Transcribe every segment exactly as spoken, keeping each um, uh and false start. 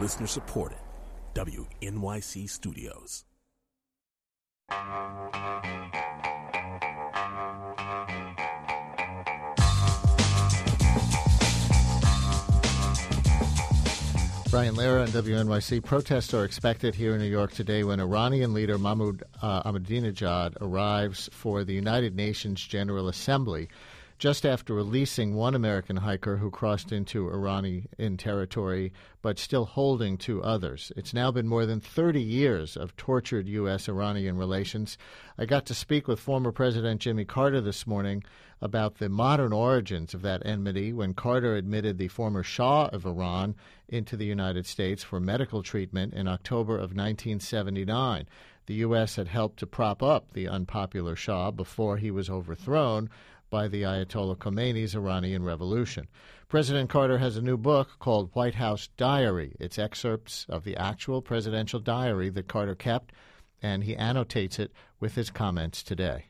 Listener supported. W N Y C Studios. Brian Lehrer on W N Y C. Protests are expected here in New York today when Iranian leader Mahmoud uh, Ahmadinejad arrives for the United Nations General Assembly just after releasing one American hiker who crossed into Iranian territory but still holding two others. It's now been more than thirty years of tortured U S Iranian relations. I got to speak with former President Jimmy Carter this morning about the modern origins of that enmity when Carter admitted the former Shah of Iran into the United States for medical treatment in October of nineteen seventy-nine. The U S had helped to prop up the unpopular Shah before he was overthrown by the Ayatollah Khomeini's Iranian Revolution. President Carter has a new book called White House Diary. It's excerpts of the actual presidential diary that Carter kept, and he annotates it with his comments today.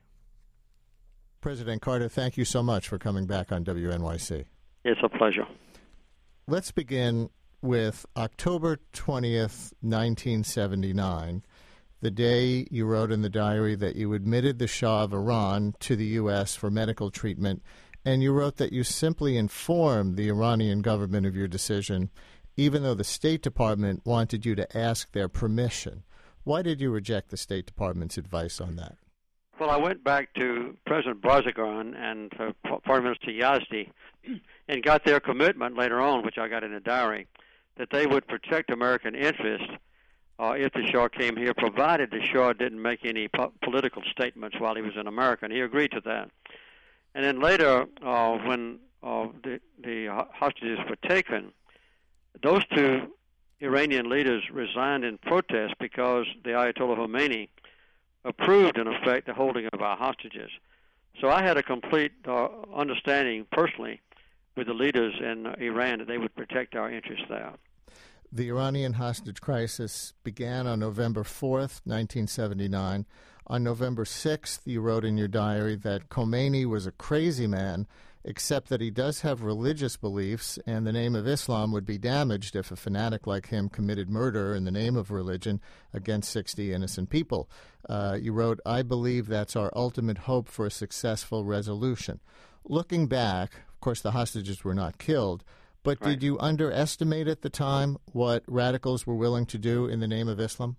President Carter, thank you so much for coming back on W N Y C. It's a pleasure. Let's begin with October twentieth, nineteen seventy-nine, the day you wrote in the diary that you admitted the Shah of Iran to the U S for medical treatment, and you wrote that you simply informed the Iranian government of your decision, even though the State Department wanted you to ask their permission. Why did you reject the State Department's advice on that? Well, I went back to President Barzaghan and uh, Foreign Minister Yazdi and got their commitment later on, which I got in a diary, that they would protect American interests uh, if the Shah came here, provided the Shah didn't make any po- political statements while he was in America, and he agreed to that. And then later, uh, when uh, the, the hostages were taken, those two Iranian leaders resigned in protest because the Ayatollah Khomeini approved, in effect, the holding of our hostages. So I had a complete uh, understanding personally with the leaders in uh, Iran that they would protect our interests there. The Iranian hostage crisis began on November fourth, nineteen seventy-nine. On November sixth, you wrote in your diary that Khomeini was a crazy man, except that he does have religious beliefs, and the name of Islam would be damaged if a fanatic like him committed murder in the name of religion against sixty innocent people. Uh, you wrote, I believe that's our ultimate hope for a successful resolution. Looking back, of course, the hostages were not killed, but right. Did you underestimate at the time what radicals were willing to do in the name of Islam?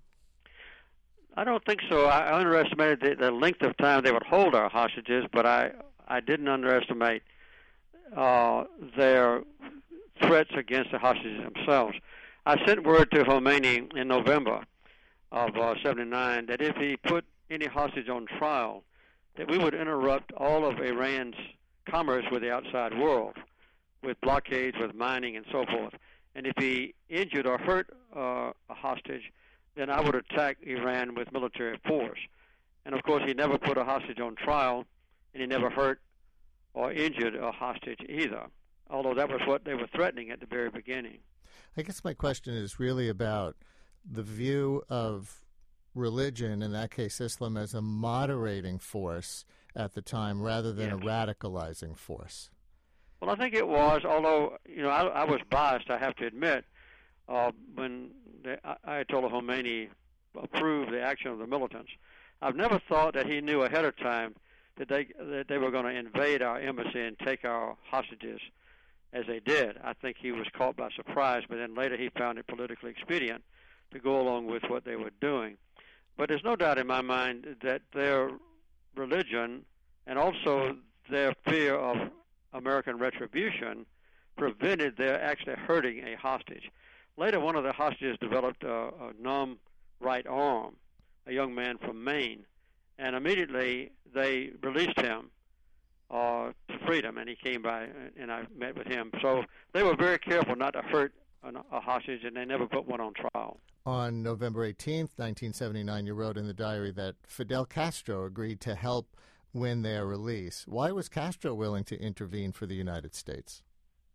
I don't think so. I underestimated the, the length of time they would hold our hostages, but I, I didn't underestimate uh, their threats against the hostages themselves. I sent word to Khomeini in November of uh, seventy-nine that if he put any hostage on trial, that we would interrupt all of Iran's commerce with the outside world, with blockades, with mining, and so forth. And if he injured or hurt uh, a hostage, then I would attack Iran with military force. And, of course, he never put a hostage on trial, and he never hurt or injured a hostage either, although that was what they were threatening at the very beginning. I guess my question is really about the view of religion, in that case Islam, as a moderating force at the time rather than yes. a radicalizing force. Well, I think it was, although, you know, I, I was biased, I have to admit, uh, when the Ayatollah Khomeini approved the action of the militants. I've never thought that he knew ahead of time that they that they were going to invade our embassy and take our hostages as they did. I think he was caught by surprise, but then later he found it politically expedient to go along with what they were doing. But there's no doubt in my mind that their religion and also their fear of American retribution prevented their actually hurting a hostage. Later, one of the hostages developed a, a numb right arm, a young man from Maine, and immediately they released him uh, to freedom, and he came by, and I met with him. So they were very careful not to hurt an, a hostage, and they never put one on trial. On November eighteenth, nineteen seventy-nine, you wrote in the diary that Fidel Castro agreed to help win their release. Why was Castro willing to intervene for the United States?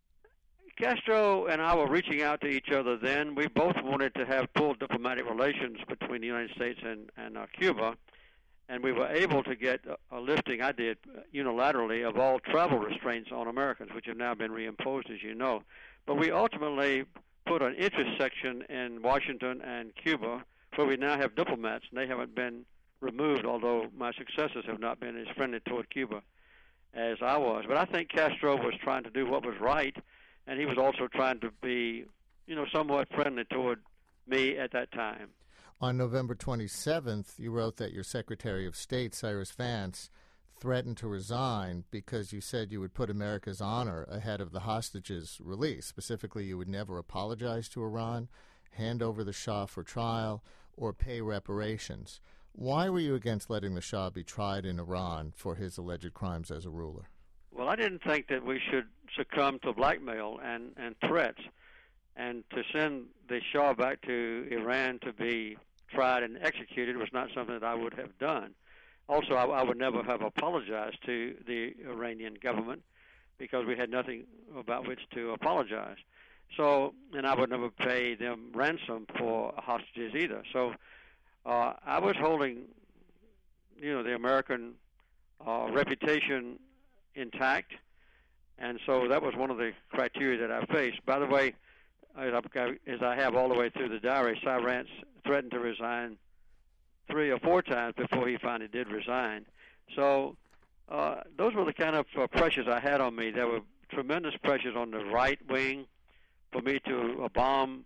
Castro and I were reaching out to each other then. We both wanted to have full diplomatic relations between the United States and, and uh, Cuba, and we were able to get a, a lifting, I did, unilaterally, of all travel restraints on Americans, which have now been reimposed, as you know. But we ultimately put an interest section in Washington and Cuba, where we now have diplomats, and they haven't been removed, although my successors have not been as friendly toward Cuba as I was. But I think Castro was trying to do what was right, and he was also trying to be, you know, somewhat friendly toward me at that time. On November twenty-seventh, you wrote that your Secretary of State, Cyrus Vance, threatened to resign because you said you would put America's honor ahead of the hostages' release. Specifically, you would never apologize to Iran, hand over the Shah for trial, or pay reparations. Why were you against letting the Shah be tried in Iran for his alleged crimes as a ruler? Well, I didn't think that we should succumb to blackmail and, and threats. And to send the Shah back to Iran to be tried and executed was not something that I would have done. Also, I, I would never have apologized to the Iranian government because we had nothing about which to apologize. So, and I would never pay them ransom for hostages either. So, uh, I was holding, you know, the American uh, reputation intact, and so that was one of the criteria that I faced. By the way, as I, as I have all the way through the diary, Cy Vance threatened to resign three or four times before he finally did resign. So uh, those were the kind of uh, pressures I had on me. There were tremendous pressures on the right wing for me to uh, bomb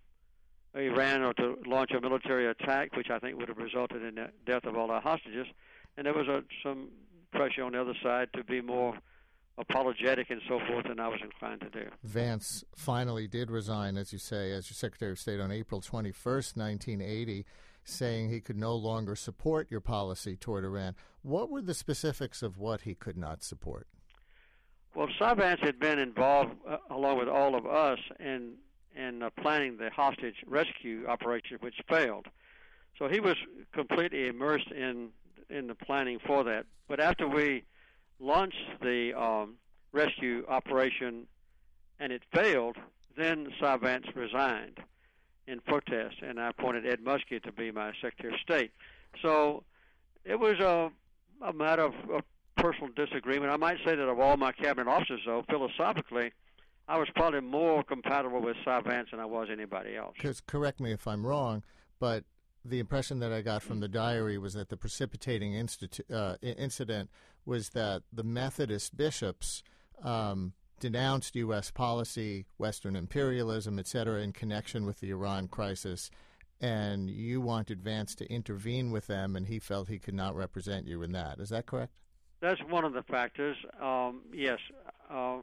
Iran or to launch a military attack, which I think would have resulted in the death of all our hostages. And there was a, some pressure on the other side to be more apologetic and so forth than I was inclined to do. Vance finally did resign, as you say, as your Secretary of State on April twenty-first, nineteen eighty, saying he could no longer support your policy toward Iran. What were the specifics of what he could not support? Well, Cy Vance had been involved, uh, along with all of us, in in uh, planning the hostage rescue operation, which failed. So he was completely immersed in in the planning for that. But after we launched the um, rescue operation and it failed, then Cy Vance resigned in protest, and I appointed Ed Muskie to be my Secretary of State. So it was a, a matter of, of personal disagreement. I might say that of all my cabinet officers, though, philosophically, I was probably more compatible with Cy Vance than I was anybody else. Because, correct me if I'm wrong, but the impression that I got from the diary was that the precipitating institu- uh, incident was that the Methodist bishops um, denounced U S policy, Western imperialism, et cetera, in connection with the Iran crisis, and you wanted Vance to intervene with them, and he felt he could not represent you in that. Is that correct? That's one of the factors. Um, yes. Uh,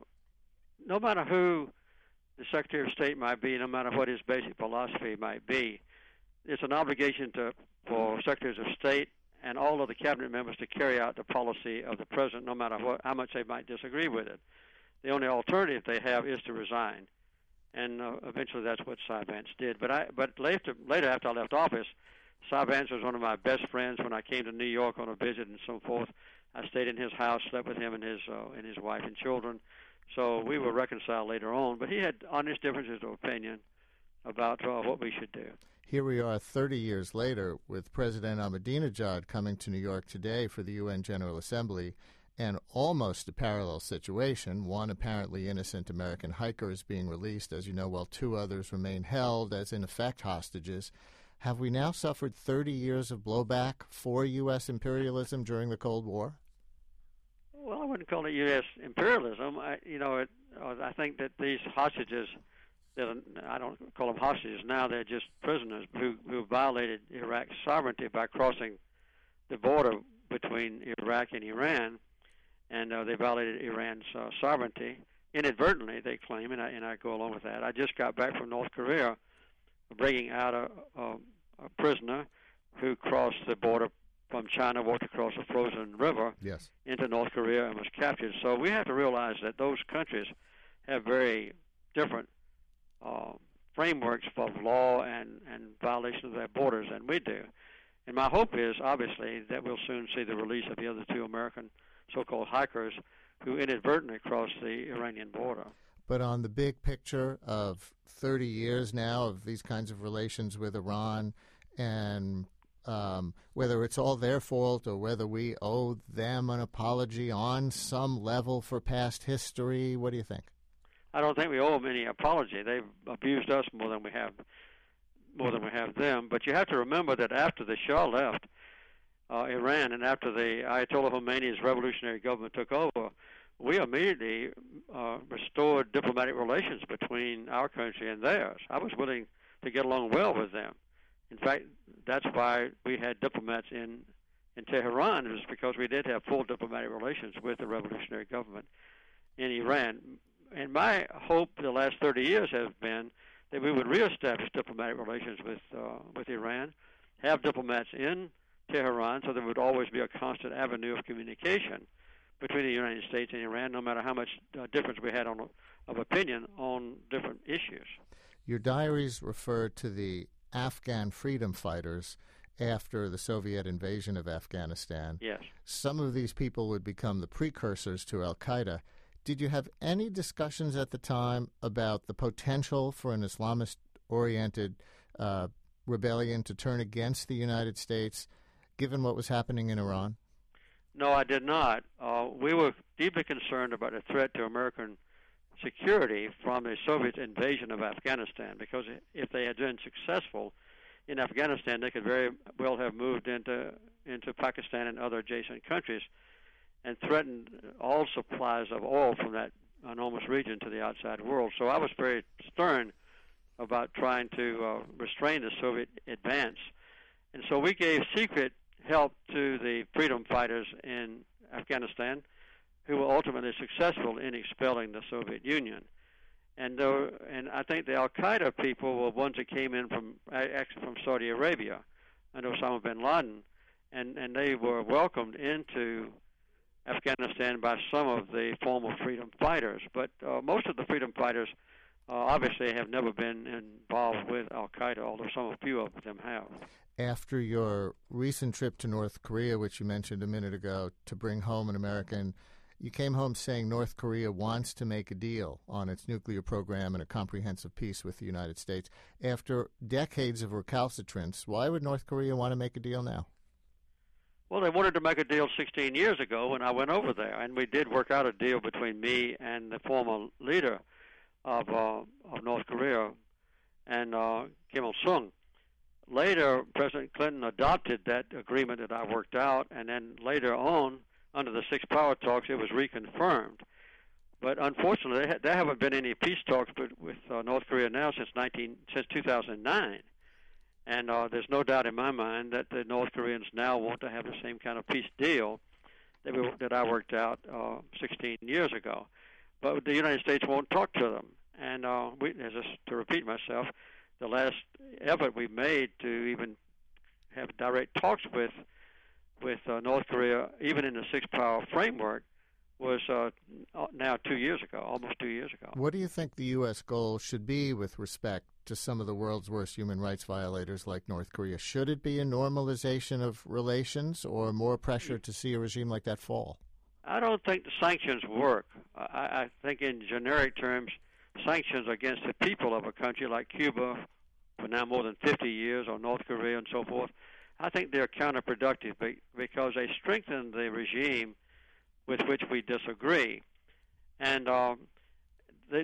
no matter who the Secretary of State might be, no matter what his basic philosophy might be, it's an obligation to for Secretaries of State and all of the cabinet members to carry out the policy of the president, no matter what, how much they might disagree with it. The only alternative they have is to resign, and uh, eventually that's what Cy Vance did. But I, but later, later after I left office, Cy Vance was one of my best friends. When I came to New York on a visit and so forth, I stayed in his house, slept with him and his uh, and his wife and children. So we were reconciled later on. But he had honest differences of opinion about uh, what we should do. Here we are thirty years later with President Ahmadinejad coming to New York today for the U N General Assembly, and almost a parallel situation. One apparently innocent American hiker is being released, as you know, while two others remain held as, in effect, hostages. Have we now suffered thirty years of blowback for U S imperialism during the Cold War? Well, I wouldn't call it U S imperialism. I, you know, it, uh, I think that these hostages, that I don't call them hostages now, they're just prisoners who, who violated Iraq's sovereignty by crossing the border between Iraq and Iran, and uh, they violated Iran's uh, sovereignty inadvertently, they claim, and I, and I go along with that. I just got back from North Korea, bringing out a, a, a prisoner who crossed the border from China, walked across a frozen river yes. into North Korea and was captured. So we have to realize that those countries have very different uh, frameworks of law and, and violation of their borders than we do. And my hope is, obviously, that we'll soon see the release of the other two American so-called hikers who inadvertently crossed the Iranian border. But on the big picture of thirty years now of these kinds of relations with Iran, and um, whether it's all their fault or whether we owe them an apology on some level for past history, what do you think? I don't think we owe them any apology. They've abused us more than we have more than we have them. But you have to remember that after the Shah left uh, Iran and after the Ayatollah Khomeini's revolutionary government took over, we immediately uh, restored diplomatic relations between our country and theirs. I was willing to get along well with them. In fact, that's why we had diplomats in, in Tehran. It was because we did have full diplomatic relations with the revolutionary government in Iran. And my hope the last thirty years has been that we would reestablish diplomatic relations with uh, with Iran, have diplomats in Tehran so there would always be a constant avenue of communication between the United States and Iran, no matter how much uh, difference we had on of opinion on different issues. Your diaries refer to the Afghan freedom fighters after the Soviet invasion of Afghanistan. Yes. Some of these people would become the precursors to al-Qaeda. Did you have any discussions at the time about the potential for an Islamist-oriented uh, rebellion to turn against the United States, given what was happening in Iran? No, I did not. Uh, we were deeply concerned about the threat to American security from the Soviet invasion of Afghanistan, because if they had been successful in Afghanistan, they could very well have moved into into Pakistan and other adjacent countries and threatened all supplies of oil from that enormous region to the outside world. So I was very stern about trying to uh, restrain the Soviet advance. And so we gave secret help to the freedom fighters in Afghanistan, who were ultimately successful in expelling the Soviet Union. And there, and I think the al-Qaeda people were ones that came in from actually from Saudi Arabia, under Osama bin Laden, and, and they were welcomed into Afghanistan by some of the former freedom fighters. But uh, most of the freedom fighters uh, obviously have never been involved with al-Qaeda, although some, a few of them have. After your recent trip to North Korea, which you mentioned a minute ago, to bring home an American, you came home saying North Korea wants to make a deal on its nuclear program and a comprehensive peace with the United States. After decades of recalcitrance, why would North Korea want to make a deal now? Well, they wanted to make a deal sixteen years ago when I went over there, and we did work out a deal between me and the former leader of uh, of North Korea, and uh, Kim Il-sung. Later, President Clinton adopted that agreement that I worked out, and then later on, under the Six Power Talks, it was reconfirmed. But unfortunately, there haven't been any peace talks with uh, North Korea now since nineteen since two thousand nine. And uh, there's no doubt in my mind that the North Koreans now want to have the same kind of peace deal that, we, that I worked out uh, sixteen years ago. But the United States won't talk to them. And uh, we, as a, to repeat myself, the last effort we made to even have direct talks with with uh, North Korea, even in the Six Power framework, was uh, now two years ago, almost two years ago. What do you think the U S goal should be with respect to some of the world's worst human rights violators like North Korea? Should it be a normalization of relations or more pressure to see a regime like that fall? I don't think the sanctions work. I, I think in generic terms, sanctions against the people of a country like Cuba for now more than fifty years, or North Korea and so forth, I think they're counterproductive because they strengthen the regime with which we disagree. And um, they,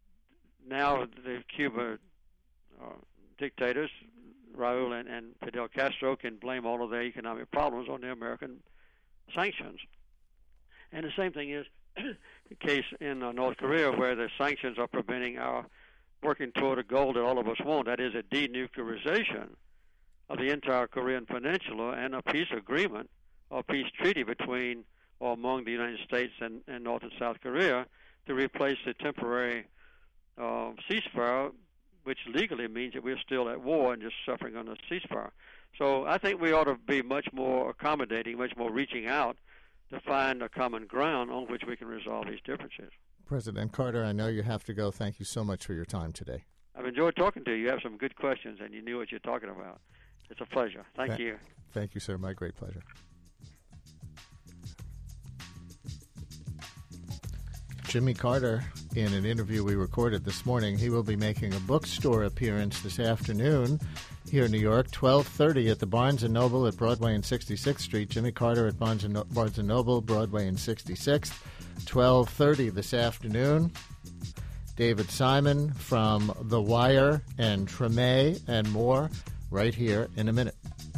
now the Cuba uh, dictators, Raul and, and Fidel Castro, can blame all of their economic problems on the American sanctions. And the same thing is the case in uh, North Korea, where the sanctions are preventing our working toward a goal that all of us want, that is a denuclearization of the entire Korean Peninsula and a peace agreement or peace treaty between or among the United States and, and North and South Korea to replace the temporary uh, ceasefire, which legally means that we're still at war and just suffering under ceasefire. So I think we ought to be much more accommodating, much more reaching out to find a common ground on which we can resolve these differences. President Carter, I know you have to go. Thank you so much for your time today. I've enjoyed talking to you. You have some good questions, and you knew what you're talking about. It's a pleasure. Thank Th- you. Thank you, sir. My great pleasure. Jimmy Carter, in an interview we recorded this morning, he will be making a bookstore appearance this afternoon here in New York, twelve thirty at the Barnes and Noble at Broadway and sixty-sixth Street. Jimmy Carter at Barnes and, no- Barnes and Noble, Broadway and sixty-sixth, twelve thirty this afternoon. David Simon from The Wire and Treme and more right here in a minute.